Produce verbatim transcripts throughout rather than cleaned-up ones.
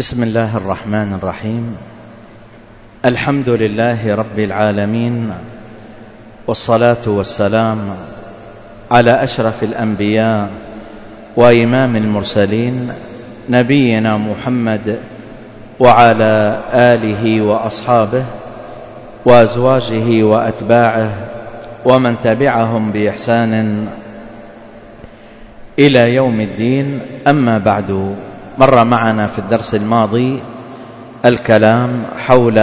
بسم الله الرحمن الرحيم. الحمد لله رب العالمين، والصلاة والسلام على أشرف الأنبياء وإمام المرسلين نبينا محمد وعلى آله وأصحابه وأزواجه وأتباعه ومن تبعهم بإحسان إلى يوم الدين. أما بعد، مر معنا في الدرس الماضي الكلام حول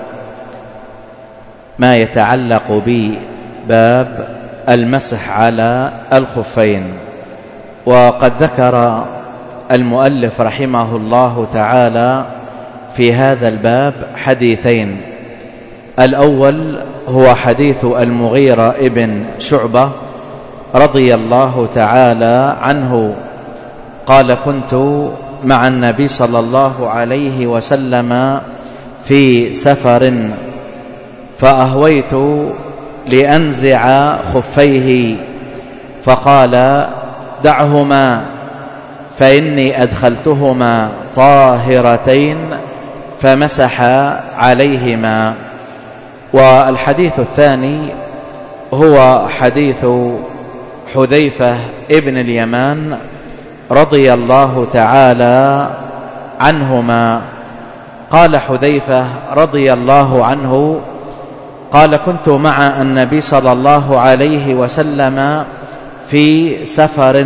ما يتعلق بباب المسح على الخفين، وقد ذكر المؤلف رحمه الله تعالى في هذا الباب حديثين. الأول هو حديث المغيرة ابن شعبة رضي الله تعالى عنه قال: كنت مع النبي صلى الله عليه وسلم في سفر فأهويت لأنزع خفيه فقال: دعهما فإني أدخلتهما طاهرتين، فمسح عليهما. والحديث الثاني هو حديث حذيفة ابن اليمان رضي الله تعالى عنهما. قال حذيفة رضي الله عنه قال: كنت مع النبي صلى الله عليه وسلم في سفر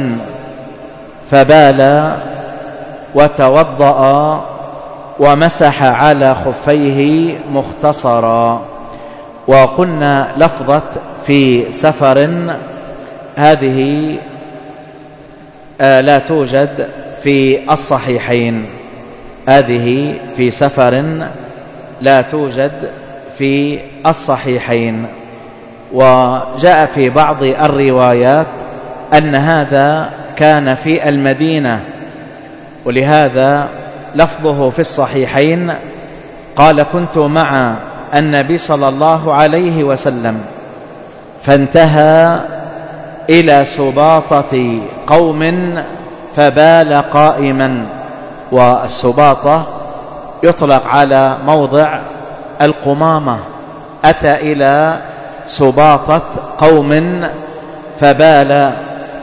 فبال وتوضأ ومسح على خفيه مختصرا. وقلنا لفظة في سفر هذه لا توجد في الصحيحين، هذه في سفر لا توجد في الصحيحين. وجاء في بعض الروايات أن هذا كان في المدينة، ولهذا لفظه في الصحيحين قال: كنت مع النبي صلى الله عليه وسلم فانتهى إلى سباطة قوم فبال قائما. والسباطة يطلق على موضع القمامة. أتى إلى سباطة قوم فبال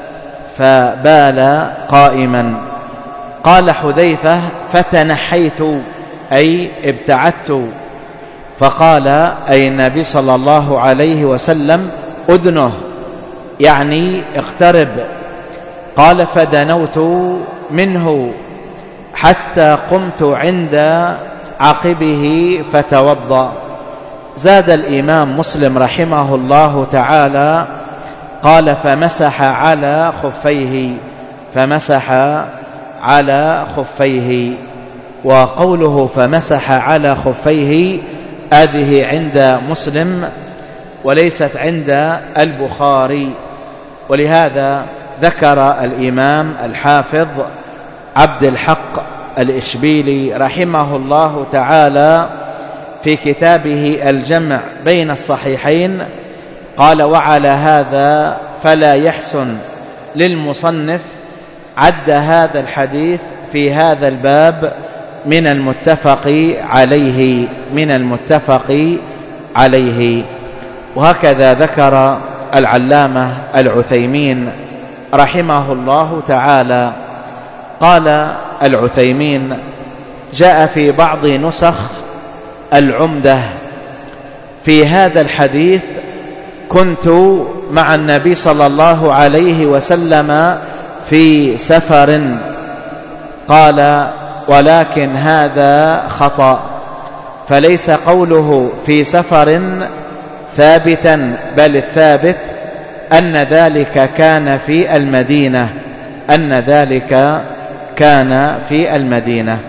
فبال قائما. قال حذيفة: فتنحيت أي ابتعدت. فقال أي النبي صلى الله عليه وسلم: أذنه، يعني اقترب. قال: فدنوت منه حتى قمت عند عقبه فتوضأ. زاد الإمام مسلم رحمه الله تعالى قال: فمسح على خفيه، فمسح على خفيه. وقوله فمسح على خفيه هذه عند مسلم وليست عند البخاري، ولهذا ذكر الإمام الحافظ عبد الحق الإشبيلي رحمه الله تعالى في كتابه الجمع بين الصحيحين قال: وعلى هذا فلا يحسن للمصنف عد هذا الحديث في هذا الباب من المتفق عليه من المتفق عليه. وهكذا ذكر العلامة العثيمين رحمه الله تعالى. قال العثيمين: جاء في بعض نسخ العمدة في هذا الحديث: كنت مع النبي صلى الله عليه وسلم في سفر. قال: ولكن هذا خطأ، فليس قوله في سفر ثابتا، بل الثابت أن ذلك كان في المدينة أن ذلك كان في المدينة.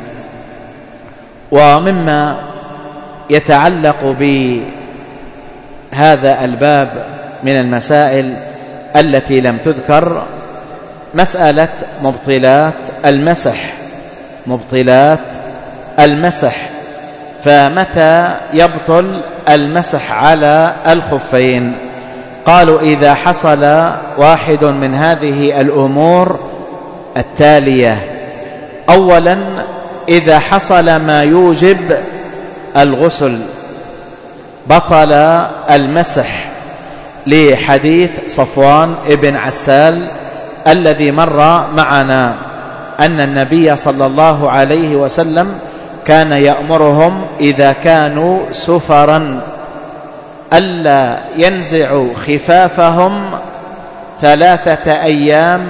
ومما يتعلق بهذا الباب من المسائل التي لم تذكر مسألة مبطلات المسح مبطلات المسح فمتى يبطل المسح على الخفين؟ قالوا: إذا حصل واحد من هذه الأمور التالية: أولا إذا حصل ما يوجب الغسل بطل المسح، لحديث صفوان ابن عسال الذي مر معنا أن النبي صلى الله عليه وسلم كان يأمرهم إذا كانوا سفرا ألا ينزعوا خفافهم ثلاثة أيام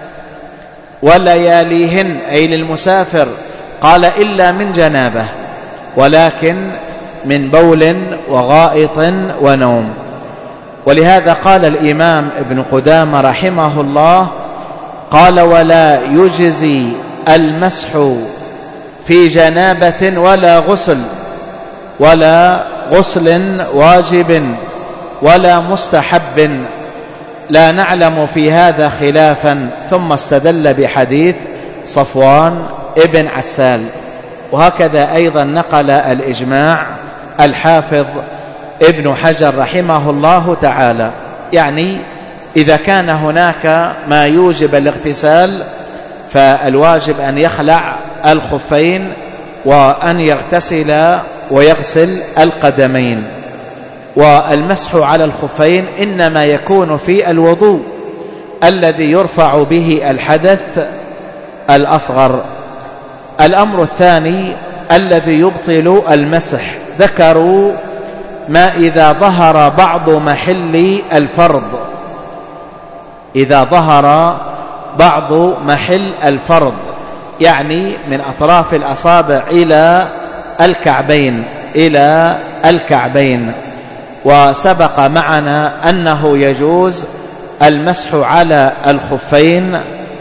ولياليهن، أي للمسافر، قال إلا من جنابه، ولكن من بول وغائط ونوم. ولهذا قال الإمام ابن قدامة رحمه الله قال: ولا يجزي المسح في جنابة ولا غسل ولا غسل واجب ولا مستحب، لا نعلم في هذا خلافا. ثم استدل بحديث صفوان ابن عسال. وهكذا أيضا نقل الإجماع الحافظ ابن حجر رحمه الله تعالى، يعني إذا كان هناك ما يوجب الاغتسال فالواجب أن يخلع الخفين وأن يغتسل ويغسل القدمين. والمسح على الخفين إنما يكون في الوضوء الذي يرفع به الحدث الأصغر. الأمر الثاني الذي يبطل المسح، ذكروا ما إذا ظهر بعض محل الفرض، إذا ظهر بعض محل الفرض يعني من أطراف الأصابع إلى الكعبين إلى الكعبين. وسبق معنا أنه يجوز المسح على الخفين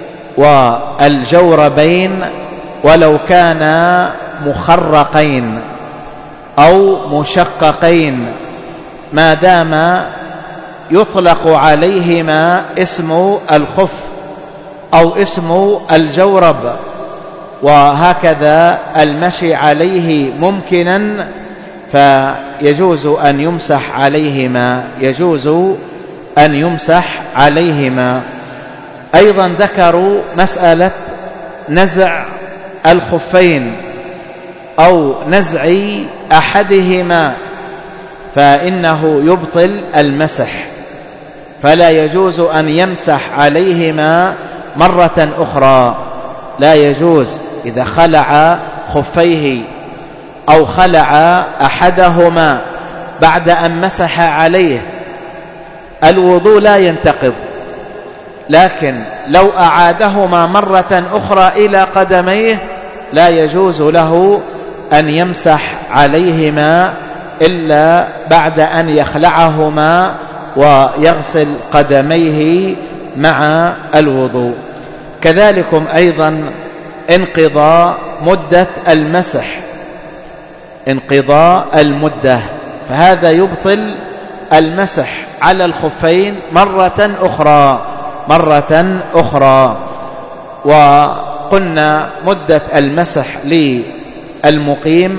والجوربين ولو كانا مخرقين أو مشققين، ما دام يطلق عليهما اسم الخف أو اسم الجورب. وهكذا المشي عليه ممكنا فيجوز أن يمسح عليهما، يجوز أن يمسح عليهما. أيضا ذكروا مسألة نزع الخفين أو نزع أحدهما، فإنه يبطل المسح، فلا يجوز أن يمسح عليهما مرة أخرى، لا يجوز. إذا خلع خفيه أو خلع أحدهما بعد أن مسح عليه الوضوء لا ينتقض، لكن لو أعادهما مرة أخرى إلى قدميه لا يجوز له أن يمسح عليهما إلا بعد أن يخلعهما ويغسل قدميه مع الوضوء. كذلكم أيضا انقضاء مدة المسح، انقضاء المدة، فهذا يبطل المسح على الخفين مرة أخرى مرة أخرى. وقلنا مدة المسح للمقيم،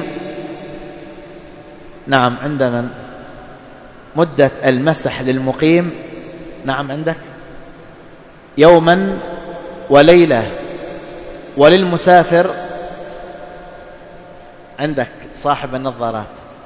نعم عند من؟ مدة المسح للمقيم، نعم عندك، يوما وليلة. وللمسافر عندك صاحب النظارات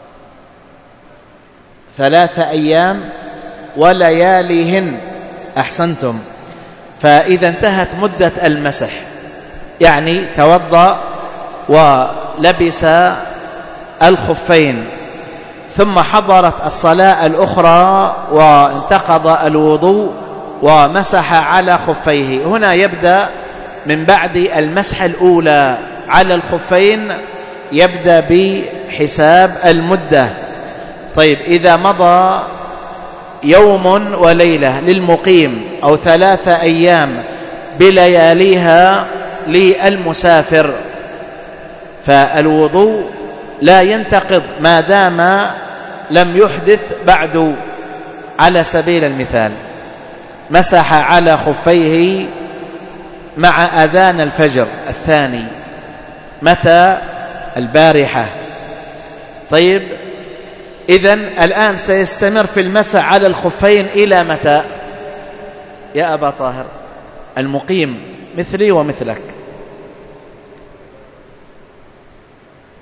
ثلاثة أيام ولياليهن، أحسنتم. فإذا انتهت مدة المسح، يعني توضأ ولبس الخفين ثم حضرت الصلاة الأخرى وانتقض الوضوء ومسح على خفيه، هنا يبدأ من بعد المسح الأولى على الخفين يبدأ بحساب المدة. طيب إذا مضى يوم وليلة للمقيم أو ثلاثة أيام بلياليها للمسافر فالوضوء لا ينتقض ما دام لم يحدث بعد. على سبيل المثال مسح على خفيه مع أذان الفجر الثاني متى؟ البارحة. طيب إذن الآن سيستمر في المسح على الخفين إلى متى يا أبا طاهر؟ المقيم مثلي ومثلك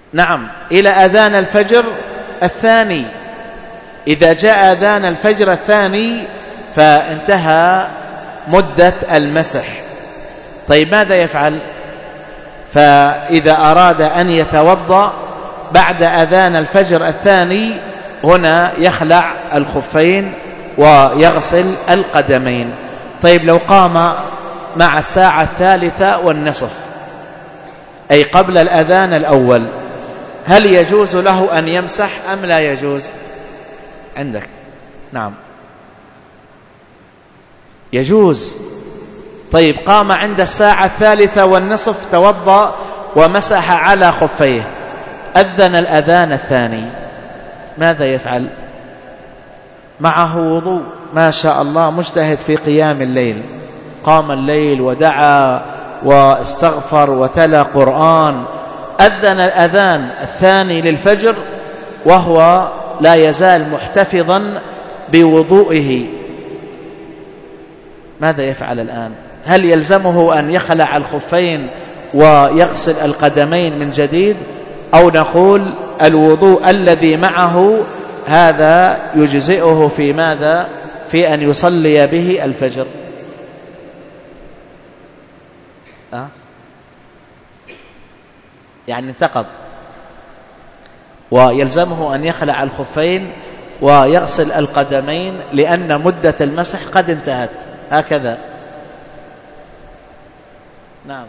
نعم، إلى أذان الفجر الثاني. إذا جاء أذان الفجر الثاني فانتهى مدة المسح. طيب ماذا يفعل؟ فإذا أراد أن يتوضأ بعد أذان الفجر الثاني هنا يخلع الخفين ويغسل القدمين. طيب لو قام مع الساعة الثالثة والنصف أي قبل الأذان الأول، هل يجوز له أن يمسح أم لا يجوز؟ عندك نعم يجوز. طيب قام عند الساعة الثالثة والنصف، توضأ ومسح على خفيه، أذن الأذان الثاني، ماذا يفعل؟ معه وضوء ما شاء الله، مجتهد في قيام الليل، قام الليل ودعا واستغفر وتلا قرآن، أذن الأذان الثاني للفجر وهو لا يزال محتفظا بوضوئه، ماذا يفعل الآن؟ هل يلزمه أن يخلع الخفين ويغسل القدمين من جديد، أو نقول الوضوء الذي معه هذا يجزئه في ماذا؟ في أن يصلي به الفجر؟ أه؟ يعني انتقض ويلزمه أن يخلع الخفين ويغسل القدمين لأن مدة المسح قد انتهت، هكذا. نعم،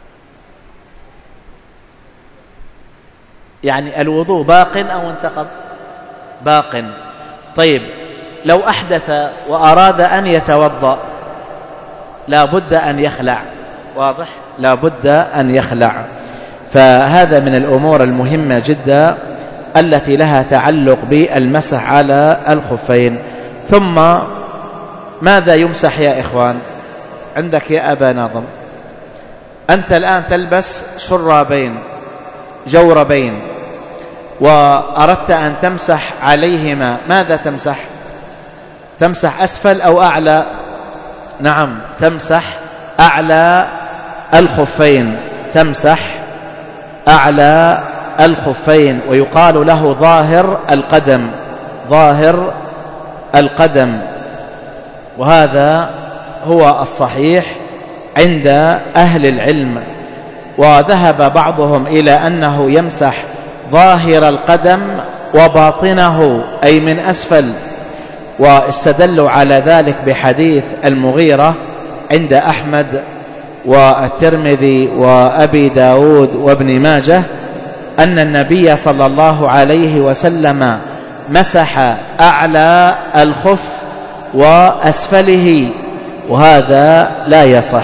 يعني الوضوء باق أو انتقض؟ باق. طيب لو أحدث وأراد أن يتوضأ لا بد أن يخلع، واضح؟ لا بد أن يخلع. فهذا من الأمور المهمة جدا التي لها تعلق بالمسح على الخفين. ثم ماذا يمسح يا إخوان؟ عندك يا أبا ناظم، أنت الآن تلبس شرابين جوربين وأردت أن تمسح عليهما، ماذا تمسح؟ تمسح أسفل أو أعلى؟ نعم، تمسح أعلى الخفين، تمسح أعلى الخفين، ويقال له ظاهر القدم، ظاهر القدم، وهذا هو الصحيح عند أهل العلم. وذهب بعضهم إلى أنه يمسح ظاهر القدم وباطنه أي من أسفل، واستدلوا على ذلك بحديث المغيرة عند أحمد والترمذي وأبي داود وابن ماجه أن النبي صلى الله عليه وسلم مسح أعلى الخف وأسفله، وهذا لا يصح.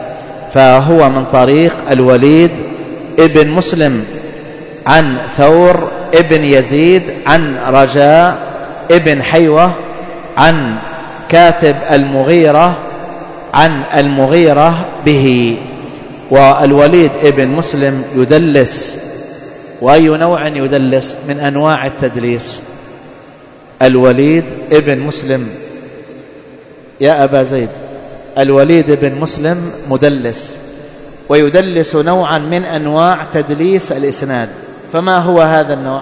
فهو من طريق الوليد ابن مسلم عن ثور ابن يزيد عن رجاء ابن حيوة عن كاتب المغيرة عن المغيرة به. والوليد ابن مسلم يدلس، وأي نوع يدلس من أنواع التدليس؟ الوليد ابن مسلم يا أبا زيد، الوليد بن مسلم مدلس، ويدلس نوعا من أنواع تدليس الإسناد. فما هو هذا النوع؟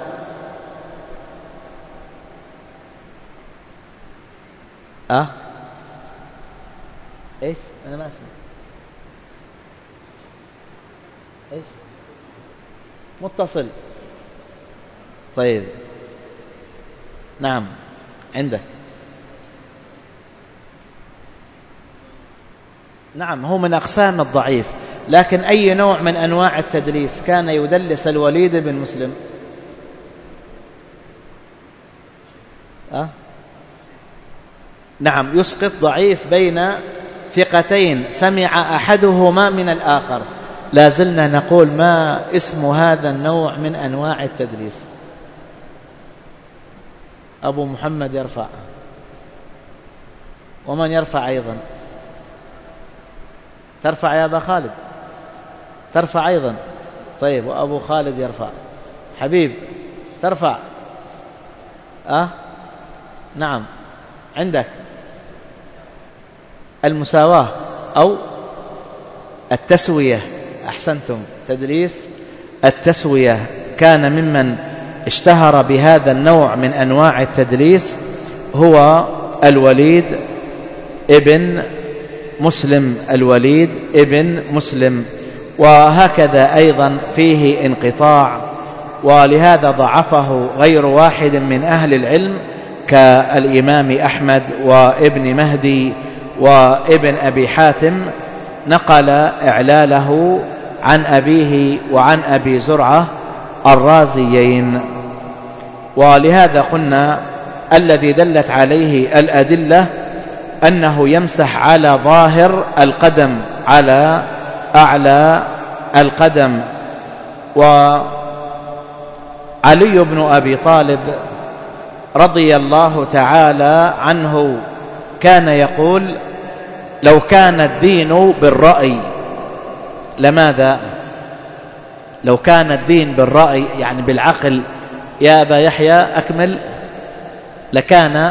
أه؟ إيش؟ أنا ما أسمع. إيش؟ متصل. طيب نعم عندك. نعم هو من أقسام الضعيف، لكن أي نوع من أنواع التدليس كان يدلس الوليد بن مسلم؟ أه؟ نعم يسقط ضعيف بين ثقتين سمع أحدهما من الآخر. لا زلنا نقول ما اسم هذا النوع من أنواع التدليس؟ أبو محمد يرفع، ومن يرفع أيضا؟ ترفع يا أبا خالد؟ ترفع أيضا؟ طيب، وأبو خالد يرفع. حبيب ترفع؟ أه؟ نعم عندك المساواة أو التسوية، أحسنتم، تدليس التسوية كان ممن اشتهر بهذا النوع من أنواع التدليس هو الوليد ابن مسلم الوليد ابن مسلم، وهكذا أيضا فيه انقطاع، ولهذا ضعفه غير واحد من أهل العلم كالإمام أحمد وابن مهدي وابن أبي حاتم، نقل إعلاله عن أبيه وعن أبي زرعة الرازيين. ولهذا قلنا الذي دلت عليه الأدلة أنه يمسح على ظاهر القدم، على أعلى القدم. وعلي بن أبي طالب رضي الله تعالى عنه كان يقول: لو كان الدين بالرأي لماذا؟ لو كان الدين بالرأي يعني بالعقل يا أبا يحيى أكمل، لكان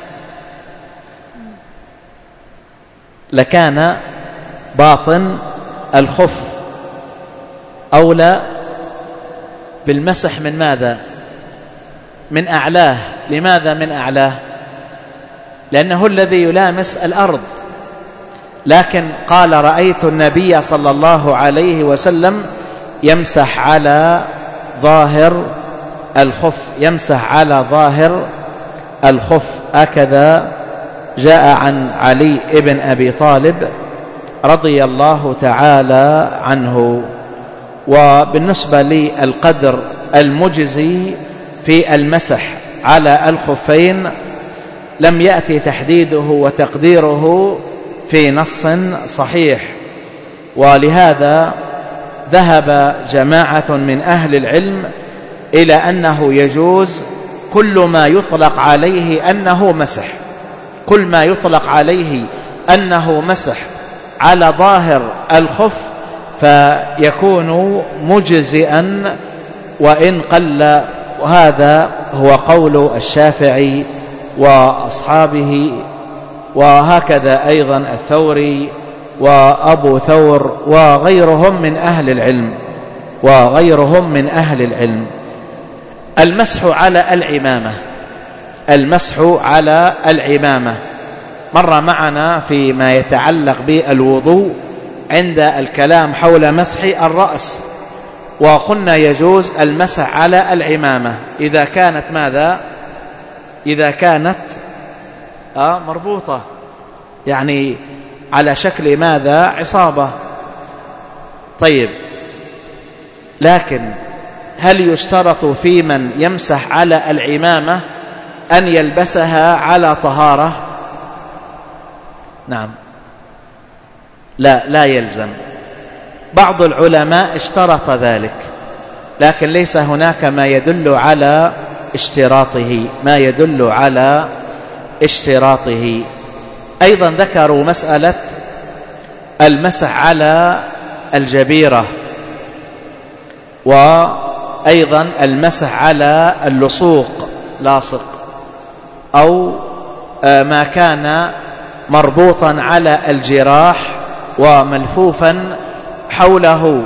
لكان باطن الخف أولى بالمسح من ماذا؟ من أعلاه. لماذا من أعلاه؟ لأنه الذي يلامس الأرض. لكن قال: رأيت النبي صلى الله عليه وسلم يمسح على ظاهر الخف، يمسح على ظاهر الخف. هكذا جاء عن علي بن أبي طالب رضي الله تعالى عنه. وبالنسبة للقدر المجزي في المسح على الخفين لم يأتي تحديده وتقديره في نص صحيح، ولهذا ذهب جماعة من أهل العلم إلى أنه يجوز كل ما يطلق عليه أنه مسح، كل ما يطلق عليه أنه مسح على ظاهر الخف فيكون مجزئا وإن قل. وهذا هو قول الشافعي وأصحابه، وهكذا أيضا الثوري وأبو ثور وغيرهم من أهل العلم وغيرهم من أهل العلم. المسح على العمامة، المسح على العمامة مر معنا فيما يتعلق بالوضوء عند الكلام حول مسح الرأس، وقلنا يجوز المسح على العمامة إذا كانت ماذا؟ إذا كانت آه مربوطة، يعني على شكل ماذا؟ عصابة. طيب، لكن هل يشترط في من يمسح على العمامة أن يلبسها على طهارة؟ نعم، لا لا يلزم. بعض العلماء اشترط ذلك، لكن ليس هناك ما يدل على اشتراطه، ما يدل على اشتراطه. أيضا ذكروا مسألة المسح على الجبيرة، وأيضا المسح على اللصوق، لاصق أو ما كان مربوطا على الجراح وملفوفا حوله.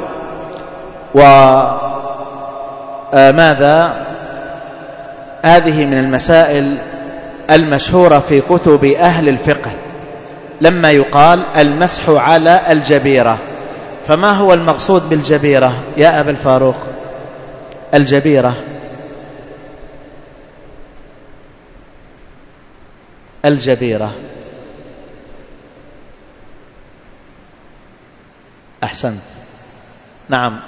وماذا؟ هذه من المسائل المشهورة في كتب أهل الفقه لما يقال المسح على الجبيرة. فما هو المقصود بالجبيرة يا أبا الفاروق؟ الجبيرة الجبيرة أحسنت، نعم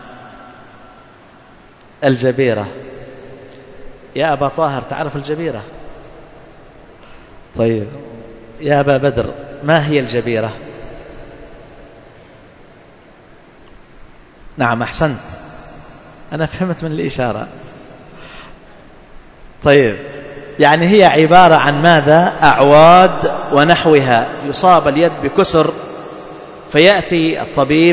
الجبيرة. يا أبا طاهر تعرف الجبيرة؟ طيب يا أبا بدر ما هي الجبيرة؟ نعم أحسنت، أنا فهمت من الإشارة. طيب، يعني هي عبارة عن ماذا؟ أعواد ونحوها، يصاب اليد بكسر فيأتي الطبيب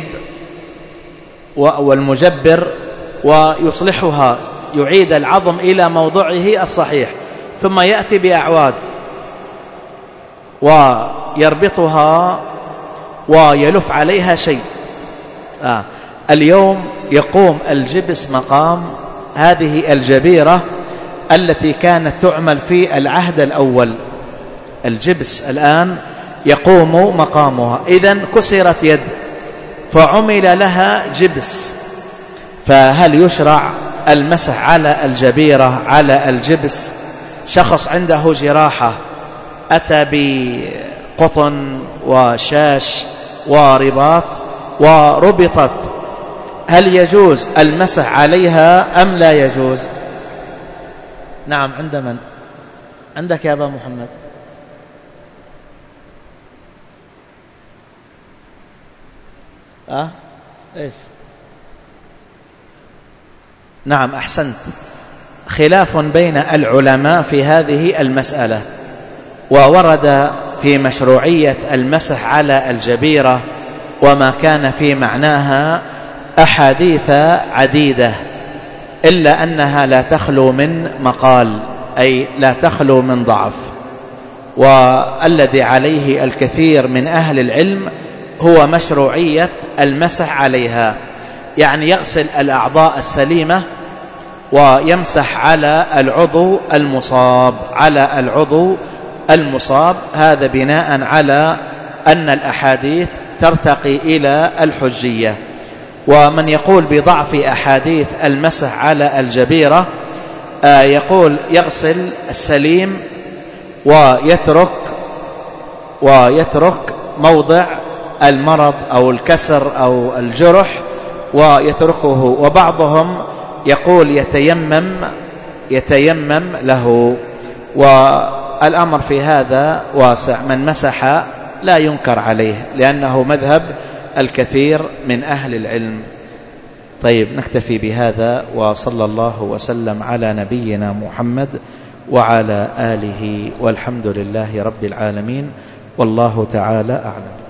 والمجبر ويصلحها، يعيد العظم إلى موضعه الصحيح، ثم يأتي بأعواد ويربطها ويلف عليها شيء. آه. اليوم يقوم الجبس مقام هذه الجبيرة التي كانت تعمل في العهد الأول. الجبس الآن يقوم مقامها. إذن كسرت يد فعمل لها جبس، فهل يشرع المسح على الجبيرة على الجبس؟ شخص عنده جراحة أتى بقطن وشاش ورباط وربطت، هل يجوز المسح عليها أم لا يجوز؟ نعم. عند من؟ عندك يا أبا محمد؟ أه؟ إيش؟ نعم أحسنت. خلاف بين العلماء في هذه المسألة، وورد في مشروعية المسح على الجبيرة وما كان في معناها أحاديث عديدة، إلا أنها لا تخلو من مقال، أي لا تخلو من ضعف. والذي عليه الكثير من أهل العلم هو مشروعية المسح عليها، يعني يغسل الأعضاء السليمة ويمسح على العضو المصاب على العضو المصاب هذا بناء على أن الأحاديث ترتقي إلى الحجية. ومن يقول بضعف أحاديث المسح على الجبيرة آه يقول يغسل السليم ويترك ويترك موضع المرض أو الكسر أو الجرح ويتركه، وبعضهم يقول يتيمم يتيمم له. والأمر في هذا واسع، من مسح لا ينكر عليه لأنه مذهب الكثير من أهل العلم. طيب نكتفي بهذا، وصلى الله وسلم على نبينا محمد وعلى آله، والحمد لله رب العالمين، والله تعالى أعلم.